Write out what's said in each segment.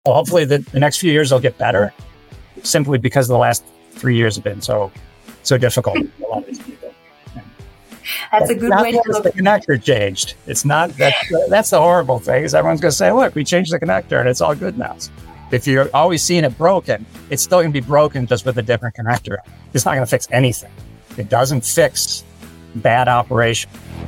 Well, hopefully the next few years will get better, simply because the last 3 years have been so difficult for a lot of these people. That's a good way to look at it. The connector changed. It's not that's the horrible thing, is everyone's going to say, look, we changed the connector and it's all good now. If you're always seeing it broken, it's still going to be broken just with a different connector. It's not going to fix anything. It doesn't fix bad operation.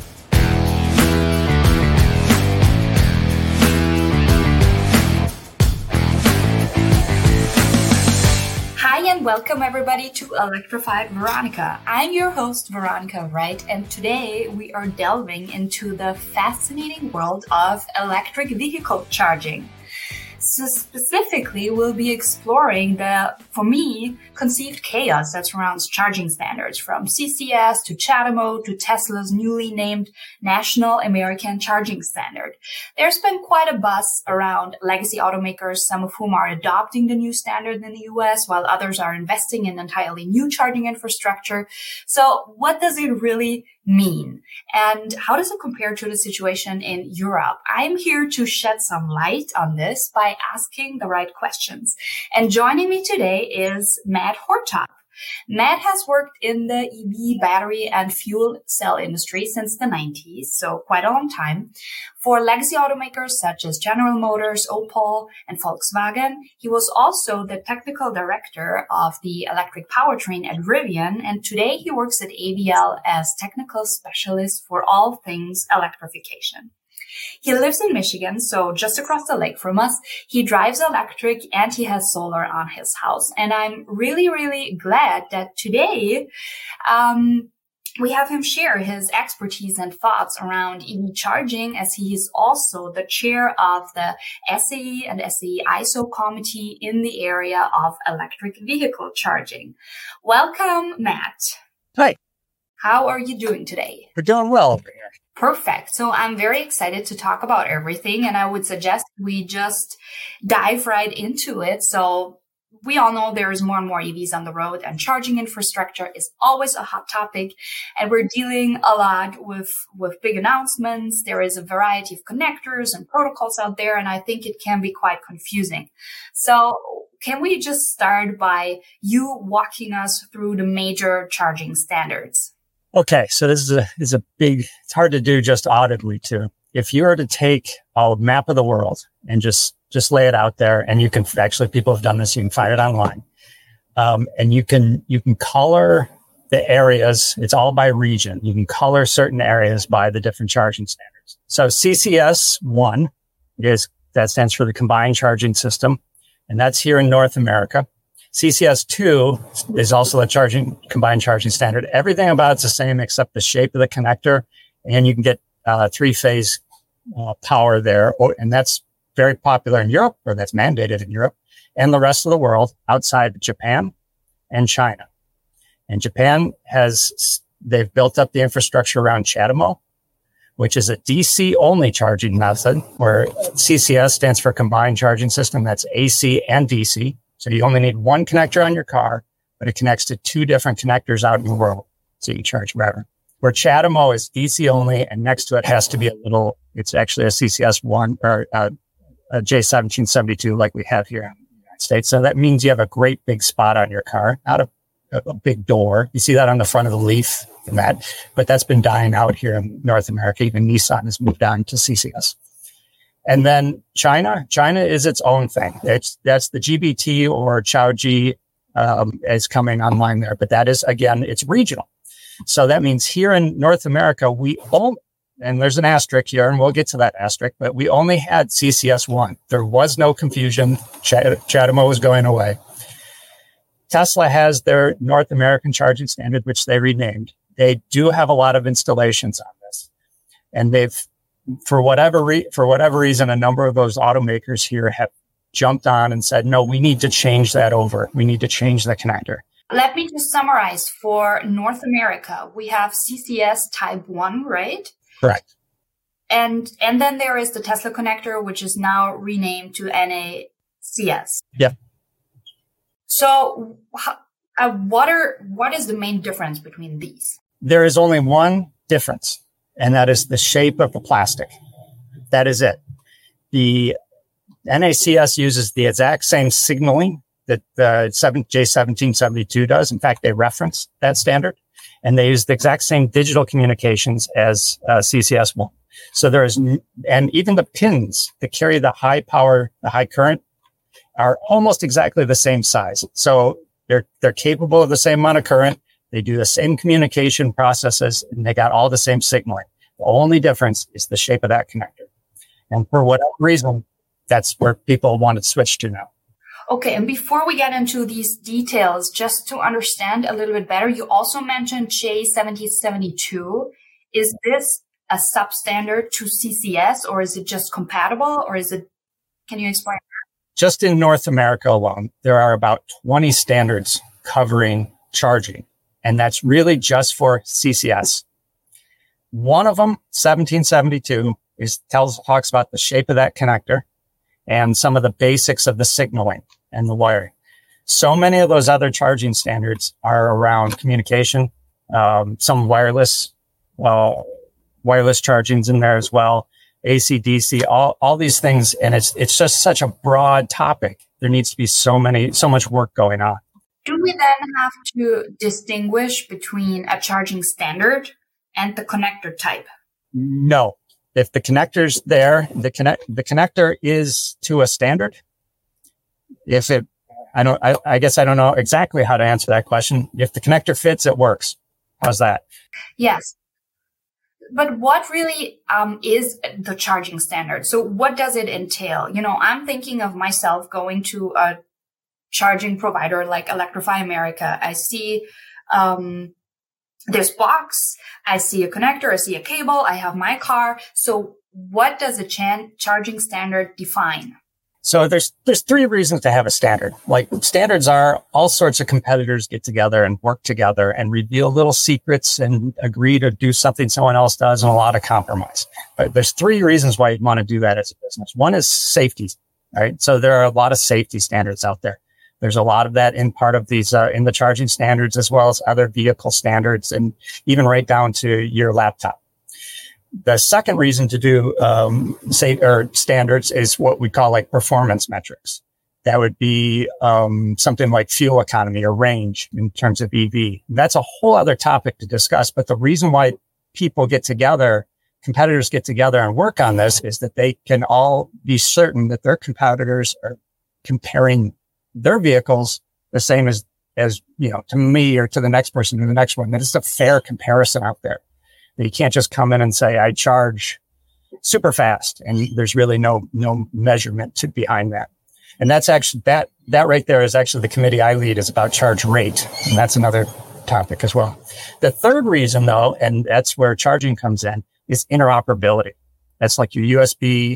Hi and welcome everybody to Electrified Veronica. I'm your host Veronica Wright, and today we are delving into the fascinating world of electric vehicle charging. So specifically, we'll be exploring the, for me, conceived chaos that surrounds charging standards, from CCS to CHAdeMO to Tesla's newly named National American Charging Standard. There's been quite a buzz around legacy automakers, some of whom are adopting the new standard in the US, while others are investing in entirely new charging infrastructure. So what does it really mean? And how does it compare to the situation in Europe? I'm here to shed some light on this by asking the right questions. And joining me today is Matt Hortop. Matt has worked in the EV battery and fuel cell industry since the 90s, so quite a long time. For legacy automakers such as General Motors, Opel, and Volkswagen, he was also the technical director of the electric powertrain at Rivian, and today he works at AVL as technical specialist for all things electrification. He lives in Michigan, so just across the lake from us. He drives electric and he has solar on his house. And I'm really, really glad that today we have him share his expertise and thoughts around EV charging, as he is also the chair of the SAE and SAE ISO committee in the area of electric vehicle charging. Welcome, Matt. Hi. How are you doing today? We're doing well over here. Perfect. So I'm very excited to talk about everything, and I would suggest we just dive right into it. So we all know there is more and more EVs on the road, and charging infrastructure is always a hot topic, and we're dealing a lot with big announcements. There is a variety of connectors and protocols out there, and I think it can be quite confusing. So can we just start by you walking us through the major charging standards? Okay, so this is a big, it's hard to do just audibly too. If you were to take a map of the world and just lay it out there, and you can actually, people have done this, you can find it online. And you can color the areas. It's all by region. You can color certain areas by the different charging standards. So CCS1 that stands for the combined charging system. And that's here in North America. CCS2 is also a combined charging standard. Everything about it's the same except the shape of the connector, and you can get three-phase power there. And that's very popular in Europe, or that's mandated in Europe, and the rest of the world outside Japan and China. And Japan they've built up the infrastructure around CHAdeMO, which is a DC-only charging method, where CCS stands for combined charging system. That's AC and DC. So you only need one connector on your car, but it connects to two different connectors out in the world. So you can charge wherever. Where CHAdeMO is DC only, and next to it has to be it's actually a CCS1 or a J1772 like we have here in the United States. So that means you have a great big spot on your car, not a big door. You see that on the front of the Leaf and that, but that's been dying out here in North America. Even Nissan has moved on to CCS. And then China is its own thing. That's the GBT or ChaoG is coming online there. But that is, again, it's regional. So that means here in North America, and there's an asterisk here, and we'll get to that asterisk, but we only had CCS1. There was no confusion. CHAdeMO was going away. Tesla has their North American charging standard, which they renamed. They do have a lot of installations on this. And for whatever reason, a number of those automakers here have jumped on and said, no, we need to change that over. We need to change the connector. Let me just summarize. For North America, we have CCS Type 1, right? Correct. And then there is the Tesla connector, which is now renamed to NACS. Yeah. So what is the main difference between these? There is only one difference, and that is the shape of the plastic. That is it. NACS uses the exact same signaling that the J1772 does. In fact, they reference that standard, and they use the exact same digital communications as CCS will. So and even the pins that carry the high power, the high current, are almost exactly the same size. So they're capable of the same amount of current. They do the same communication processes, and they got all the same signaling. The only difference is the shape of that connector. And for whatever reason, that's where people want to switch to now. Okay. And before we get into these details, just to understand a little bit better, you also mentioned J1772. Is this a substandard to CCS, or is it just compatible, or can you explain? Just in North America alone, there are about 20 standards covering charging, and that's really just for CCS. One of them, 1772, talks about the shape of that connector and some of the basics of the signaling and the wiring. So many of those other charging standards are around communication, some wireless charging's in there as well, AC, DC, all these things. And it's just such a broad topic. There needs to be so much work going on. Do we then have to distinguish between a charging standard and the connector type? No. If the connector's there, the connector is to a standard. I guess I don't know exactly how to answer that question. If the connector fits, it works. How's that? Yes. But what really is the charging standard? So what does it entail? I'm thinking of myself going to a charging provider like Electrify America. I see this box, I see a connector, I see a cable, I have my car. So what does a charging standard define? So there's three reasons to have a standard. Like, standards are all sorts of competitors get together and work together and reveal little secrets and agree to do something someone else does, and a lot of compromise. But there's three reasons why you'd want to do that as a business. One is safety, right? So there are a lot of safety standards out there. There's a lot of that in part of these, in the charging standards, as well as other vehicle standards, and even right down to your laptop. The second reason to do, standards is what we call like performance metrics. That would be, something like fuel economy or range in terms of EV. That's a whole other topic to discuss. But the reason why competitors get together and work on this is that they can all be certain that their competitors are comparing their vehicles the same as, to me or to the next person or the next one. That it's a fair comparison out there. You can't just come in and say, I charge super fast, and there's really no measurement behind that. And that's actually, that right there is actually the committee I lead, is about charge rate. And that's another topic as well. The third reason though, and that's where charging comes in, is interoperability. That's like your USB,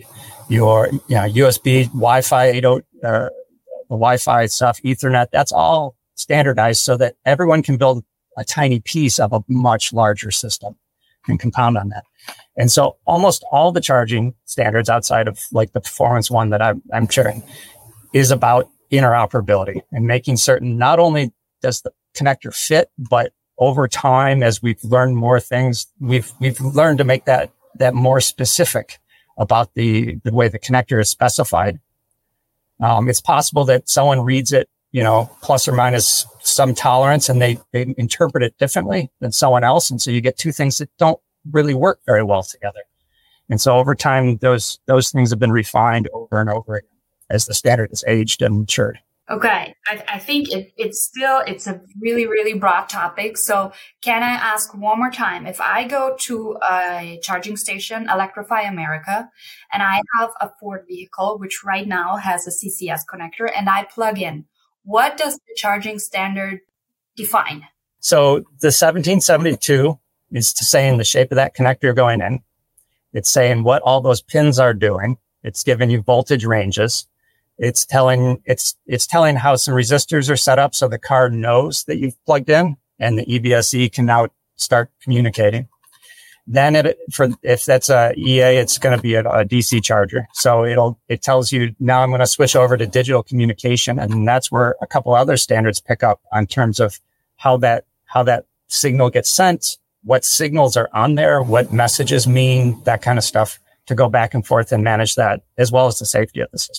USB, Wi-Fi, the Wi-Fi stuff, Ethernet. That's all standardized so that everyone can build a tiny piece of a much larger system and compound on that. And so almost all the charging standards outside of like the performance one that I'm chairing is about interoperability and making certain not only does the connector fit, but over time, as we've learned more things, we've learned to make that more specific about the way the connector is specified. It's possible that someone reads it, plus or minus some tolerance, and they interpret it differently than someone else. And so you get two things that don't really work very well together. And so over time, those things have been refined over and over again as the standard is aged and matured. Okay. I think it's a really, really broad topic. So can I ask one more time, if I go to a charging station, Electrify America, and I have a Ford vehicle, which right now has a CCS connector, and I plug in, what does the charging standard define? So the 1772 is saying the shape of that connector going in. It's saying what all those pins are doing. It's giving you voltage ranges. It's telling how some resistors are set up so the car knows that you've plugged in, and the EBSE can now start communicating. Then if that's a EA, it's going to be a DC charger. So it tells you, now I'm going to switch over to digital communication. And that's where a couple other standards pick up on terms of how that signal gets sent, what signals are on there, what messages mean, that kind of stuff, to go back and forth and manage that, as well as the safety of the system.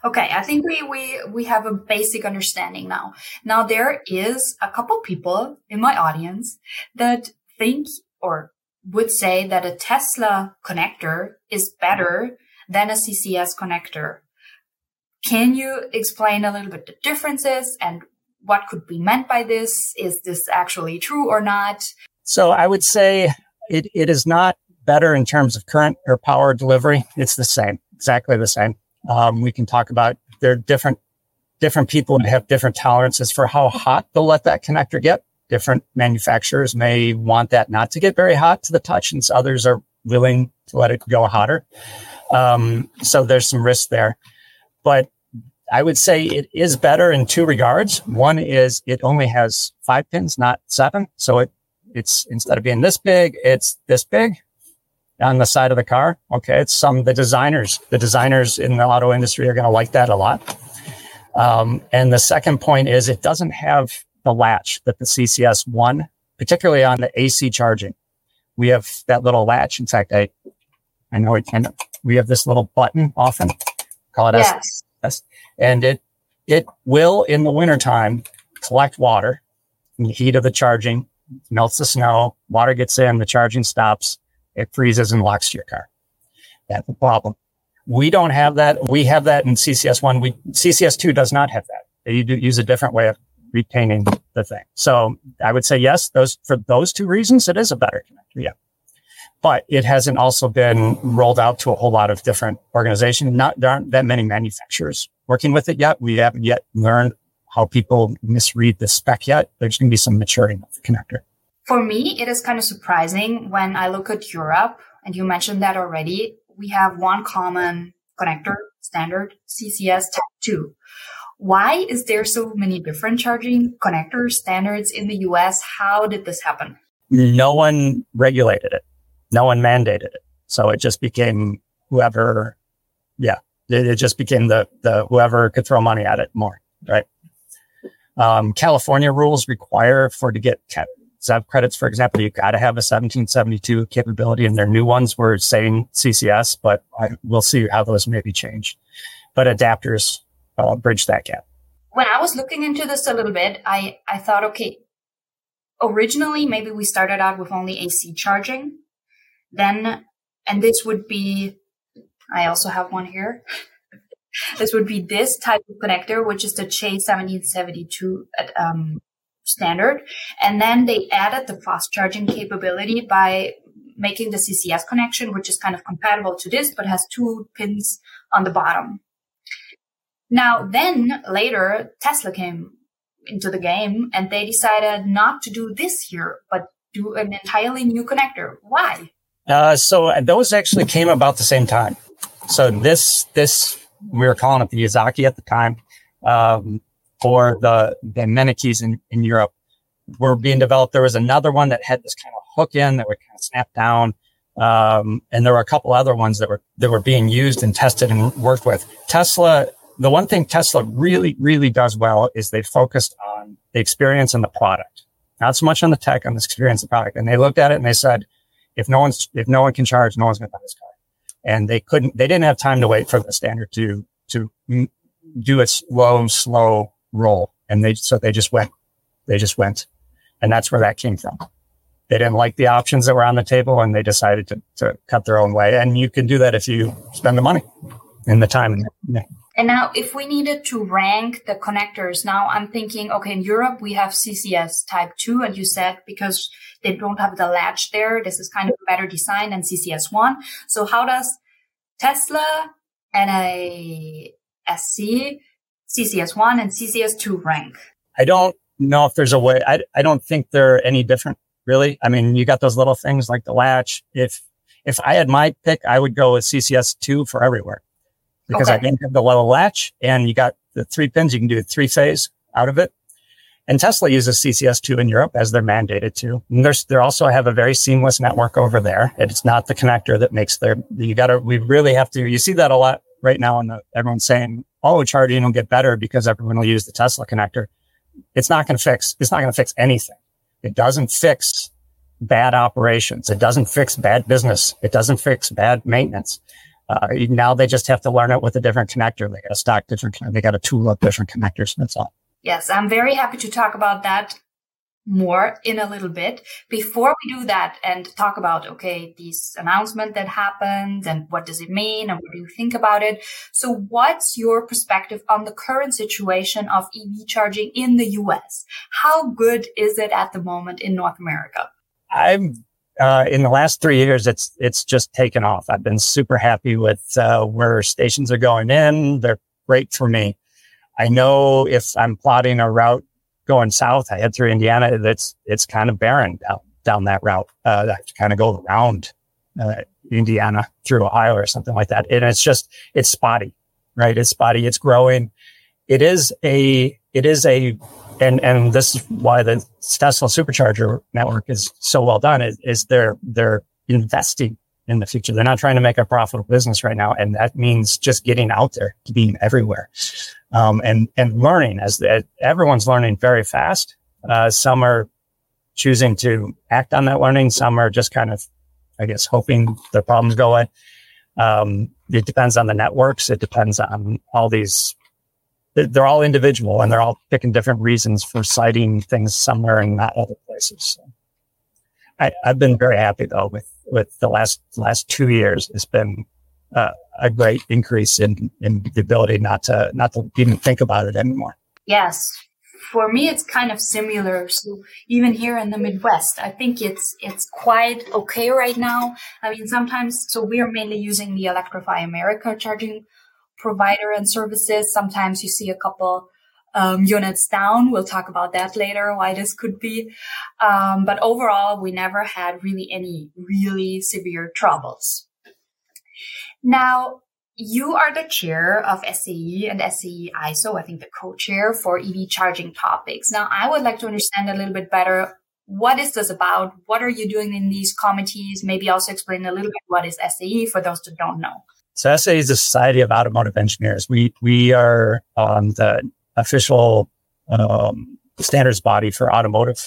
Okay, I think we have a basic understanding now. Now there is a couple people in my audience that think or would say that a Tesla connector is better than a CCS connector. Can you explain a little bit the differences and what could be meant by this? Is this actually true or not? So I would say it is not better in terms of current or power delivery. It's the same, exactly the same. We can talk about there are different people that have different tolerances for how hot they'll let that connector get. Different manufacturers may want that not to get very hot to the touch, and others are willing to let it go hotter. So there's some risk there. But I would say it is better in two regards. One is it only has 5 pins, not 7. So it's instead of being this big, it's this big on the side of the car. Okay. It's the designers in the auto industry are going to like that a lot. And the second point is it doesn't have the latch that the CCS1, particularly on the AC charging. We have that little latch. In fact, I know we have this little button often, call it S. And it will in the wintertime collect water in the heat of the charging, melts the snow, water gets in, the charging stops, it freezes and locks to your car. That's the problem. We don't have that. We have that in CCS1. CCS2 does not have that. They use a different way of retaining the thing. So I would say yes, for those two reasons, it is a better connector. Yeah. But it hasn't also been rolled out to a whole lot of different organizations. There aren't that many manufacturers working with it yet. We haven't yet learned how people misread the spec yet. There's going to be some maturing of the connector. For me, it is kind of surprising when I look at Europe, and you mentioned that already. We have one common connector, standard CCS Type 2. Why is there so many different charging connector standards in the US? How did this happen? No one regulated it. No one mandated it. So it just became whoever, it just became the whoever could throw money at it more, right? California rules require to get ZEV credits, for example, you got to have a 1772 capability, and their new ones were saying CCS, but we'll see how those may be changed. But adapters bridge that gap. When I was looking into this a little bit, I thought, okay, originally maybe we started out with only AC charging. Then, and this would be, I also have one here. This would be this type of connector, which is the J1772 standard. And then they added the fast charging capability by making the CCS connection, which is kind of compatible to this, but has 2 pins on the bottom. Now, then later, Tesla came into the game and they decided not to do this here, but do an entirely new connector. Why? So those actually came about the same time. So this, we were calling it the Yazaki at the time, for the Mennekes in Europe were being developed. There was another one that had this kind of hook in that would kind of snap down. And there were a couple other ones that were being used and tested and worked with. Tesla, the one thing Tesla really, really does well is they focused on the experience and the product, not so much on the tech, on the experience of the product. And they looked at it and they said, if no one can charge, no one's going to buy this car. And they didn't have time to wait for the standard to do its slow roll. And they just went. And that's where that came from. They didn't like the options that were on the table and they decided to cut their own way. And you can do that if you spend the money and the time. Yeah. And now if we needed to rank the connectors, now I'm thinking, okay, in Europe, we have CCS Type 2. And you said because they don't have the latch there, this is kind of a better design than CCS1. So how does Tesla and a SC, CCS1 and CCS2 rank? I don't know if there's a way. I don't think they're any different, really. I mean, you got those little things like the latch. If I had my pick, I would go with CCS2 for everywhere because I didn't have the little latch and you got the 3 pins. You can do a 3-phase out of it. And Tesla uses CCS2 in Europe as they're mandated to. And they also have a very seamless network over there. It's not the connector that makes we really have to, you see that a lot right now everyone's saying, oh, charging will get better because everyone will use the Tesla connector. It's not going to fix anything. It doesn't fix bad operations. It doesn't fix bad business. It doesn't fix bad maintenance. Now they just have to learn it with a different connector. They got to stock different, they got to tool up different connectors. That's all. Yes, I'm very happy to talk about that more in a little bit. Before we do that and talk about, okay, this announcement that happened and what does it mean and what do you think about it? So what's your perspective on the current situation of EV charging in the US? How good is it at the moment in North America? I'm in the last 3 years, it's just taken off. I've been super happy with where stations are going in. They're great for me. I know if I'm plotting a route going south, I head through Indiana, it's kind of barren down that route. I have to kind of go around Indiana through Ohio or something like that. And it's spotty, right? It's spotty. It's growing. And this is why the Tesla supercharger network is so well done is they're investing in the future. They're not trying to make a profitable business right now. And that means just getting out there, being everywhere. And learning as everyone's learning very fast. Some are choosing to act on that learning. Some are just kind of, I guess, hoping the problems go away. It depends on the networks. It depends on all these. They're all individual and they're all picking different reasons for citing things somewhere and not other places. So I've been very happy though with the last 2 years. It's been a great increase in the ability not to even think about it anymore. Yes. For me, it's kind of similar. So even here in the Midwest, I think it's quite okay right now. I mean, sometimes, so we are mainly using the Electrify America charging provider and services. Sometimes you see a couple units down. We'll talk about that later, why this could be. But overall, we never had really any really severe troubles. Now, you are the chair of SAE and SAE ISO, I think the co-chair for EV charging topics. Now, I would like to understand a little bit better, what is this about? What are you doing in these committees? Maybe also explain a little bit what is SAE for those that don't know. So SAE is the Society of Automotive Engineers. We are the official standards body for automotive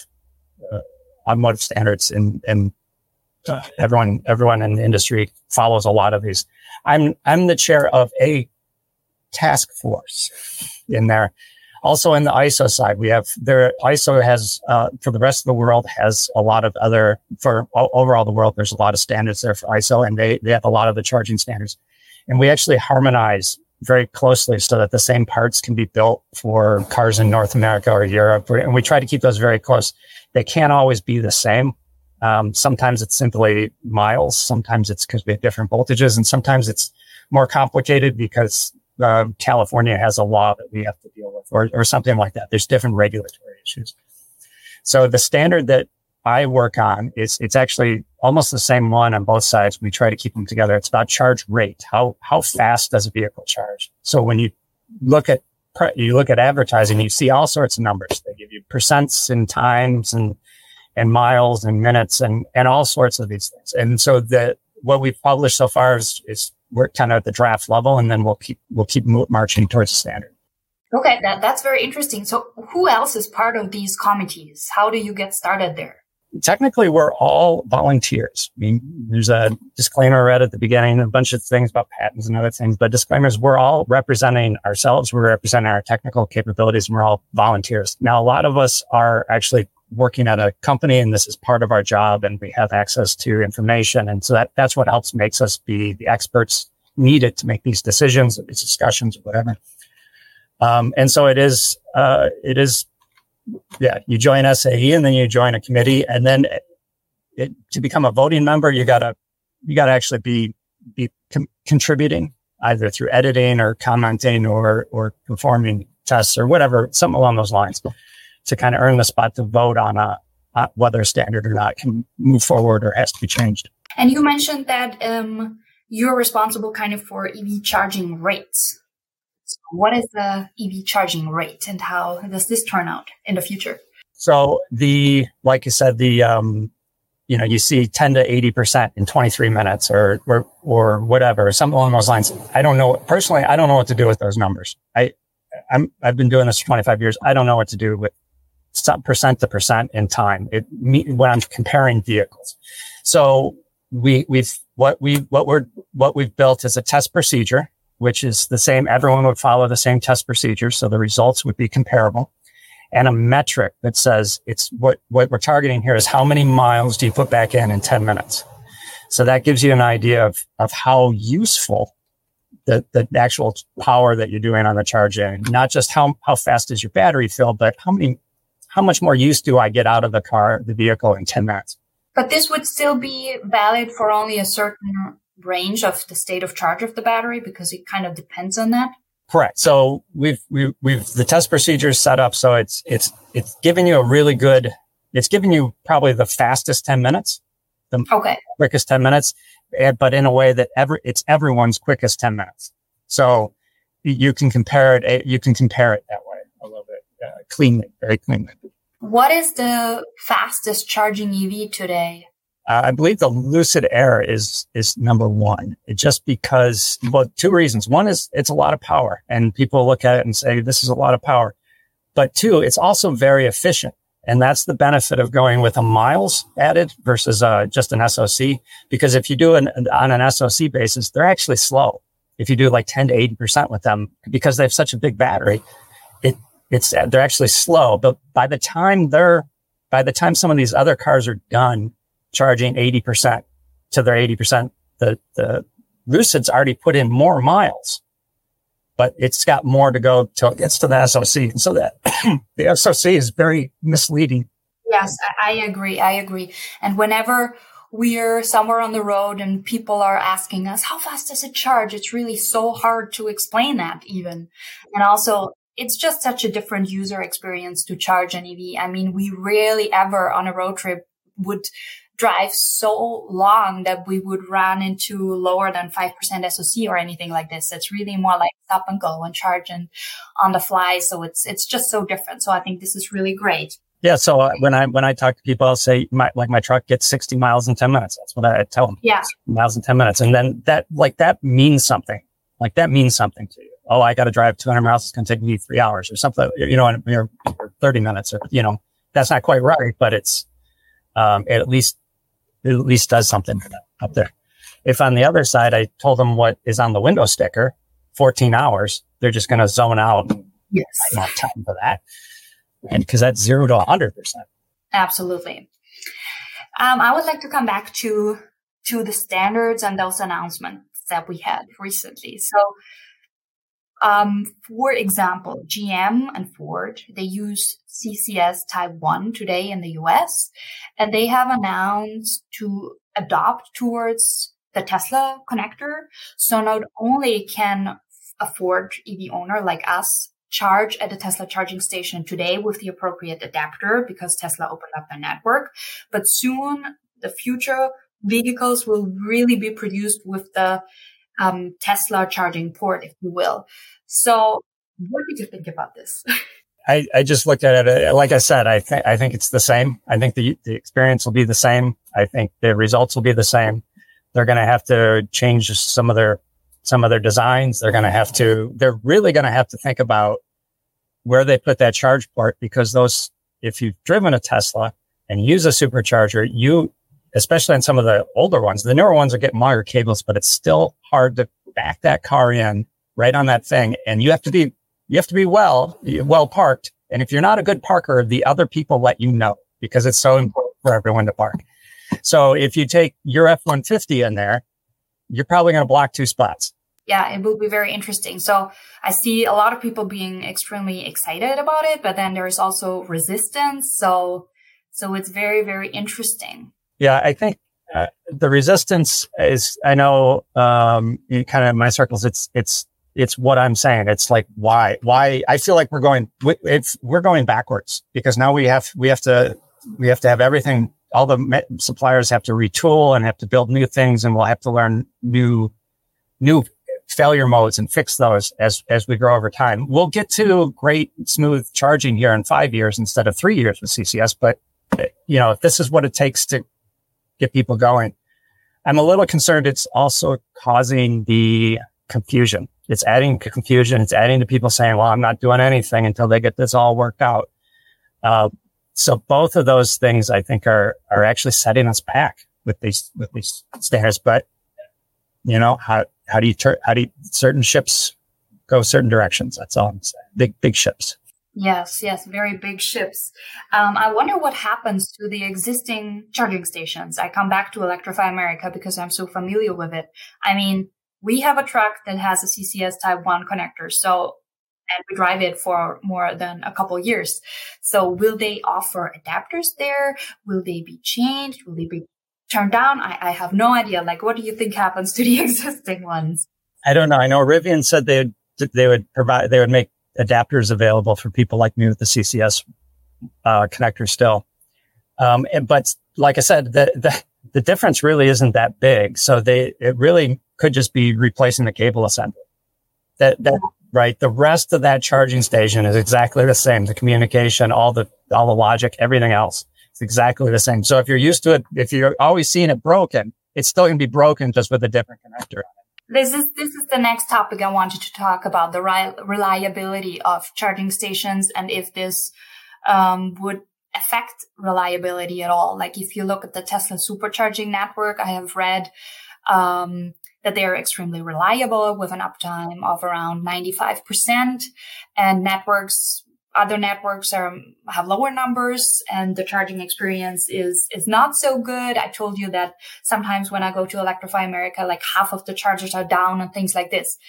standards, and everyone in the industry follows a lot of these. I'm the chair of a task force in there. Also in the ISO side, ISO has, for the rest of the world, has a lot of for overall the world, there's a lot of standards there for ISO, and they have a lot of the charging standards. And we actually harmonize very closely so that the same parts can be built for cars in North America or Europe. And we try to keep those very close. They can't always be the same. Sometimes it's simply miles. Sometimes it's because we have different voltages, and sometimes it's more complicated because California has a law that we have to deal with, or something like that. There's different regulatory issues. So the standard that I work on it's actually almost the same one on both sides. We try to keep them together. It's about charge rate. How fast does a vehicle charge? So when you look at advertising, you see all sorts of numbers. They give you percents and times and miles and minutes and all sorts of these things. And so what we've published so far is we're kind of at the draft level, and then we'll keep marching towards the standard. Okay, that's very interesting. So who else is part of these committees? How do you get started there? Technically, we're all volunteers. I mean, there's a disclaimer right at the beginning, a bunch of things about patents and other things, but disclaimers, we're all representing ourselves. We're representing our technical capabilities, and we're all volunteers. Now, a lot of us are actually working at a company, and this is part of our job, and we have access to information. And so that's what makes us be the experts needed to make these decisions, or these discussions, or whatever. And so it is, you join SAE and then you join a committee, and then to become a voting member, you gotta actually be contributing either through editing or commenting or performing tests or whatever, something along those lines, to kind of earn the spot to vote on whether a standard or not can move forward or has to be changed. And you mentioned that you're responsible kind of for EV charging rates. So what is the EV charging rate, and how does this turn out in the future? So like you said, you see 10 to 80% in 23 minutes or whatever, something along those lines. I don't know. Personally, I don't know what to do with those numbers. I've been doing this for 25 years. I don't know what to do with some percent to percent in time when I'm comparing vehicles. So what what we've built is a test procedure, which is the same. Everyone would follow the same test procedure. So the results would be comparable, and a metric that says it's what we're targeting here is how many miles do you put back in 10 minutes? So that gives you an idea of how useful the actual power that you're doing on the charging, not just how fast is your battery fill, but how much more use do I get out of the vehicle in 10 minutes? But this would still be valid for only a certain range of the state of charge of the battery, because it kind of depends on that. Correct. So we've the test procedure is set up so it's giving you it's giving you probably the fastest 10 minutes, the quickest 10 minutes, but in a way that it's everyone's quickest 10 minutes. So you can compare it that way a little bit cleanly, very cleanly. What is the fastest charging EV today? I believe the Lucid Air is number one. Just because, two reasons. One is it's a lot of power, and people look at it and say, this is a lot of power. But two, it's also very efficient. And that's the benefit of going with a miles added versus just an SOC. Because if you do on an SOC basis, they're actually slow. If you do like 10 to 80% with them, because they have such a big battery, they're actually slow. But by the time some of these other cars are done charging 80% to their 80%, the Lucid's already put in more miles, but it's got more to go till it gets to the SOC. And so that the SOC is very misleading. Yes, I agree. And whenever we're somewhere on the road and people are asking us, how fast does it charge? It's really so hard to explain that even. And also, it's just such a different user experience to charge an EV. I mean, we rarely ever on a road trip would drive so long that we would run into lower than 5% SOC or anything like this. It's really more like stop and go and charge and on the fly. So it's just so different. So I think this is really great. Yeah. So when I talk to people, I'll say my truck gets 60 miles in 10 minutes. That's what I tell them. Yeah. Miles in 10 minutes. And then that means something. Like that means something to you. Oh, I got to drive 200 miles. It's going to take me 3 hours or something, or 30 minutes or, that's not quite right, but it's, it at least does something up there. If on the other side, I told them what is on the window sticker, 14 hours, they're just going to zone out. Yes. I don't have time for that. And because that's 0 to 100%. Absolutely. I would like to come back to the standards and those announcements that we had recently. So, for example, GM and Ford, they use CCS Type 1 today in the US, and they have announced to adopt towards the Tesla connector. So not only can a Ford EV owner like us charge at a Tesla charging station today with the appropriate adapter because Tesla opened up their network, but soon the future vehicles will really be produced with the Tesla charging port, if you will. So what did you think about this? I just looked at it. Like I said, I think it's the same. I think the experience will be the same. I think the results will be the same. They're going to have to change some of their designs. They're really going to have to think about where they put that charge port, because if you've driven a Tesla and use a supercharger, especially on some of the older ones, the newer ones are getting longer cables, but it's still hard to back that car in right on that thing. And you have to be well parked. And if you're not a good parker, the other people let you know, because it's so important for everyone to park. So if you take your F-150 in there, you're probably going to block 2 spots. Yeah, it will be very interesting. So I see a lot of people being extremely excited about it, but then there's also resistance. So it's very, very interesting. Yeah, I think the resistance is, I know, in kind of my circles, it's what I'm saying. It's like, why I feel like we're going backwards, because now we have to have everything. All the suppliers have to retool and have to build new things, and we'll have to learn new failure modes and fix those as we grow over time. We'll get to great smooth charging here in 5 years instead of 3 years with CCS. But if this is what it takes to get people going, I'm a little concerned. It's also causing the confusion. It's adding confusion. It's adding to people saying, well, I'm not doing anything until they get this all worked out. So both of those things, I think, are actually setting us back with these standards. But How do you certain ships go certain directions? That's all I'm saying. Big ships. Yes, very big ships. I wonder what happens to the existing charging stations. I come back to Electrify America because I'm so familiar with it. I mean, we have a truck that has a CCS Type 1 connector, and we drive it for more than a couple of years. So will they offer adapters there? Will they be changed? Will they be turned down? I have no idea. Like, what do you think happens to the existing ones? I don't know. I know Rivian said they would make adapters available for people like me with the CCS connector still. But like I said, the difference really isn't that big. So it really could just be replacing the cable assembly. Right. The rest of that charging station is exactly the same. The communication, all the logic, everything else. It's exactly the same. So if you're used to it, if you're always seeing it broken, it's still going to be broken just with a different connector. This is the next topic I wanted to talk about, the reliability of charging stations, and if this would affect reliability at all. Like if you look at the Tesla supercharging network, I have read that they are extremely reliable with an uptime of around 95%, and other networks have lower numbers, and the charging experience is not so good. I told you that sometimes when I go to Electrify America, like half of the chargers are down and things like this.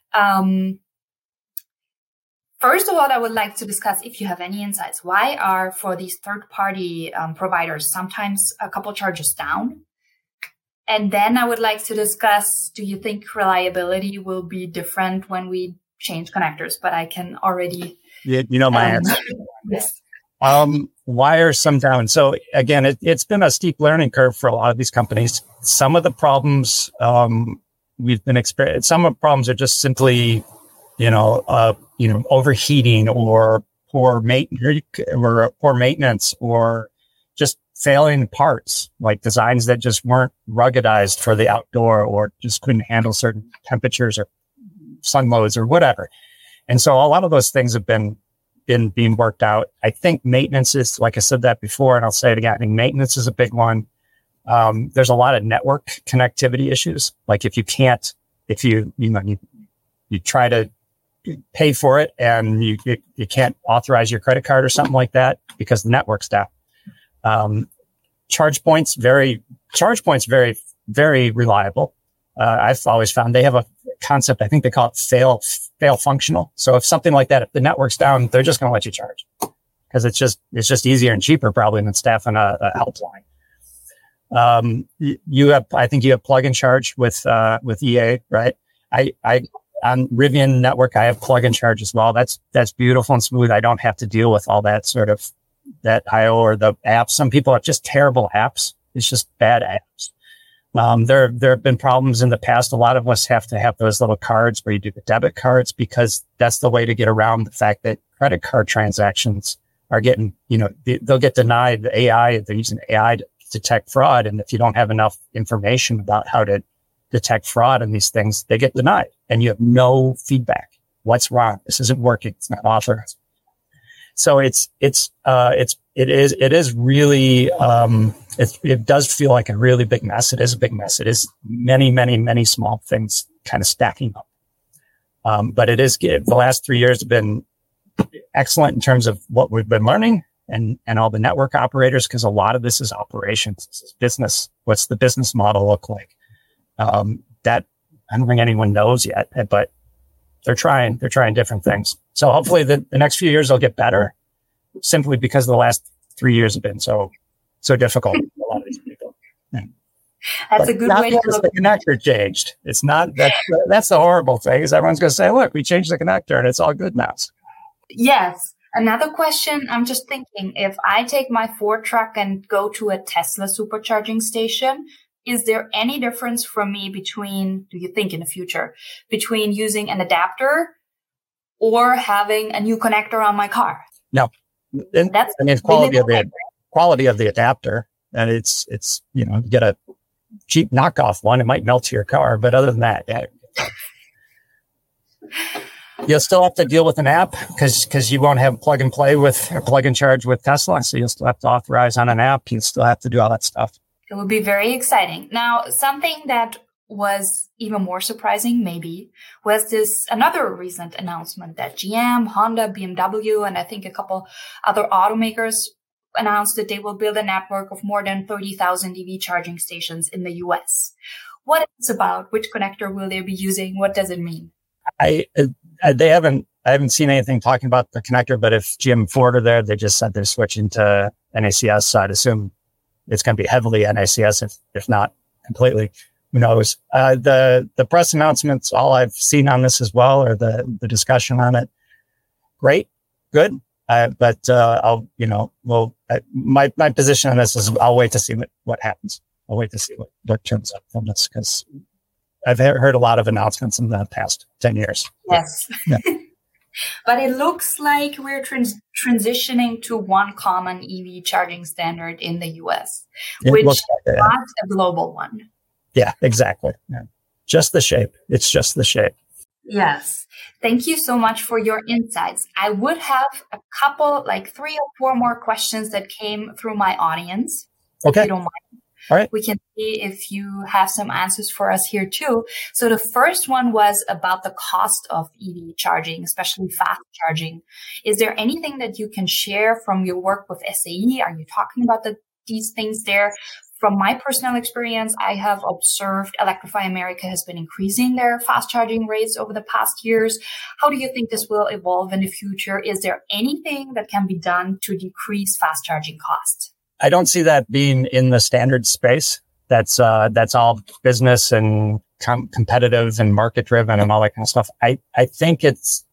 First of all, I would like to discuss if you have any insights. Why are, for these third-party providers, sometimes a couple chargers down? And then I would like to discuss, do you think reliability will be different when we change connectors? But I can already... You know my answer. Yes. Why are some down? So again, it's been a steep learning curve for a lot of these companies. Some of the problems we've been experiencing, some of the problems are just simply, overheating or poor maintenance or just failing parts, like designs that just weren't ruggedized for the outdoor or just couldn't handle certain temperatures or sun loads or whatever. And so a lot of those things have been being worked out. I think maintenance is, like I said that before, and I'll say it again, I think maintenance is a big one. There's a lot of network connectivity issues. Like if you try to pay for it and you can't authorize your credit card or something like that because the network's down. Charge points, very, very reliable. I've always found they have a concept. I think they call it fail functional. So if something like that, if the network's down, they're just going to let you charge because it's just easier and cheaper probably than staffing a helpline. I think you have plug and charge with EA, right? On Rivian network, I have plug and charge as well. That's beautiful and smooth. I don't have to deal with all that sort of that IO or the apps. Some people have just terrible apps. It's just bad apps. There have been problems in the past. A lot of us have to have those little cards where you do the debit cards because that's the way to get around the fact that credit card transactions are getting, they'll get denied. The AI, they're using AI to detect fraud. And if you don't have enough information about how to detect fraud in these things, they get denied and you have no feedback. What's wrong? This isn't working. It's not authorized. So it is really, it does feel like a really big mess. It is a big mess. It is many, many, many small things kind of stacking up. But it is good. The last 3 years have been excellent in terms of what we've been learning and all the network operators, because a lot of this is operations. This is business. What's the business model look like? That I don't think anyone knows yet, but they're trying different things. So hopefully the next few years they'll get better simply because the last 3 years have been so difficult for a lot of these people. That's a good way to look at it. The connector changed. It's not that's the horrible thing is everyone's going to say, look, we changed the connector and it's all good now. Yes. Another question, I'm just thinking, if I take my Ford truck and go to a Tesla supercharging station, is there any difference for me do you think in the future, between using an adapter or having a new connector on my car? No. It's quality of the adapter. And it's you get a cheap knockoff one, it might melt your car. But other than that, yeah. You'll still have to deal with an app because you won't have plug and charge with Tesla. So you'll still have to authorize on an app. You still have to do all that stuff. It would be very exciting. Now, something that was even more surprising, maybe, was this another recent announcement that GM, Honda, BMW, and I think a couple other automakers announced that they will build a network of more than 30,000 EV charging stations in the US. What is this about? Which connector will they be using? What does it mean? I haven't seen anything talking about the connector, but if GM and Ford are there, they just said they're switching to NACS. So I'd assume it's going to be heavily NACS, if not completely. Who knows? The press announcements, all I've seen on this as well, or the discussion on it. Great, good. But my position on this is I'll wait to see what happens. I'll wait to see what turns up from this, because I've heard a lot of announcements in the past 10 years. Yes. Yeah. But it looks like we're transitioning to one common EV charging standard in the US, which is not a global one. Yeah, exactly. Yeah. Just the shape. It's just the shape. Yes. Thank you so much for your insights. I would have a couple, like 3 or 4 more questions that came through my audience. Okay. If you don't mind. All right. We can see if you have some answers for us here too. So the first one was about the cost of EV charging, especially fast charging. Is there anything that you can share from your work with SAE? Are you talking about these things there? From my personal experience, I have observed Electrify America has been increasing their fast charging rates over the past years. How do you think this will evolve in the future? Is there anything that can be done to decrease fast charging costs? I don't see that being in the standard space. That's all business and competitive and market driven and all that kind of stuff. I think it's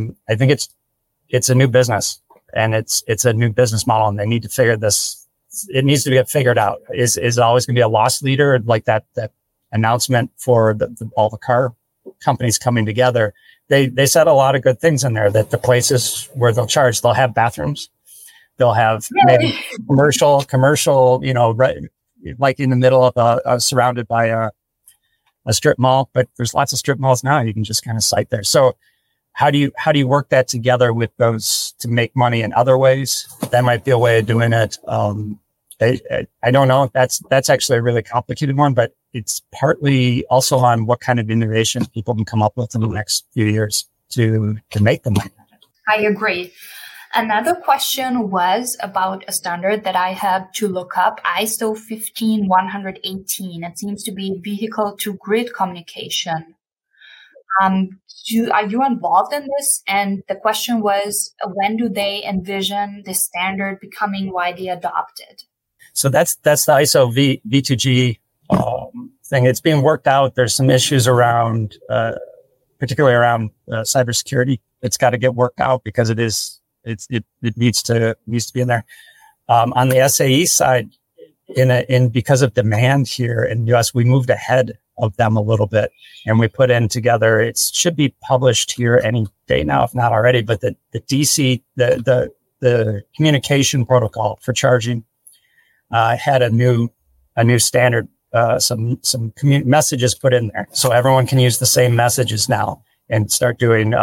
a new business, and it's a new business model, and they need to figure this. It needs to get figured out. Is it always going to be a loss leader, like that announcement for all the car companies coming together? They said a lot of good things in there, that the places where they'll charge, they'll have bathrooms. They'll have maybe commercial, right, like in the middle of surrounded by a strip mall. But there's lots of strip malls now. You can just kind of site there. So how do you work that together with those to make money in other ways? That might be a way of doing it. I don't know. That's actually a really complicated one, but it's partly also on what kind of innovation people can come up with in the next few years to make the money. I agree. Another question was about a standard that I had to look up, ISO 15118. It seems to be vehicle to grid communication. Are you involved in this? And the question was, when do they envision this standard becoming widely adopted? So that's the ISO V2G thing. It's being worked out. There's some issues around, particularly around cybersecurity. It's got to get worked out because it needs to be in there. On the SAE side, because of demand here in the US, we moved ahead of them a little bit, and we put in together. It should be published here any day now, if not already. But the DC, the communication protocol for charging, had a new standard, some messages put in there, so everyone can use the same messages now and start doing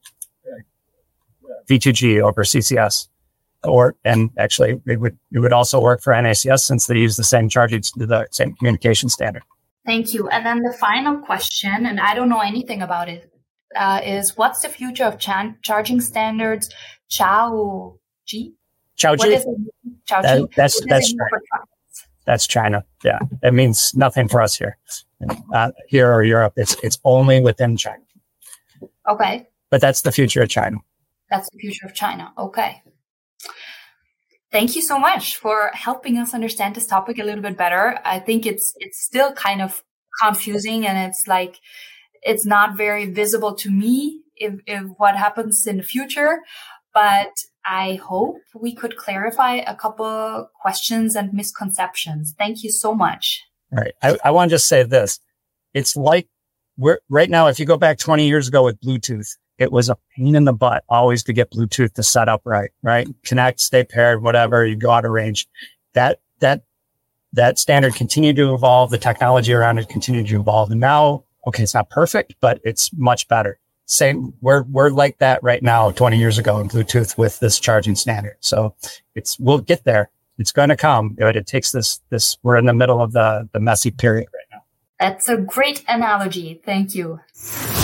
V2G over CCS, and actually it would also work for NACS since they use the same the same communication standard. Thank you. And then the final question, and I don't know anything about it, is what's the future of charging standards? CHAoG? CHAoG? What is it? CHAoG? That's China. That's China. Yeah, it means nothing for us here. Here or Europe, it's only within China. Okay. But that's the future of China. That's the future of China. Okay. Thank you so much for helping us understand this topic a little bit better. I think it's still kind of confusing, and it's not very visible to me if what happens in the future, but I hope we could clarify a couple questions and misconceptions. Thank you so much. All right. I want to just say this. It's like right now, if you go back 20 years ago with Bluetooth, it was a pain in the butt always to get Bluetooth to set up right? Connect, stay paired, whatever, you go out of range. That standard continued to evolve. The technology around it continued to evolve. And now, okay, it's not perfect, but it's much better. Same, we're like that right now, 20 years ago in Bluetooth with this charging standard. So we'll get there. It's going to come, but it takes this, we're in the middle of the messy period right now. That's a great analogy. Thank you.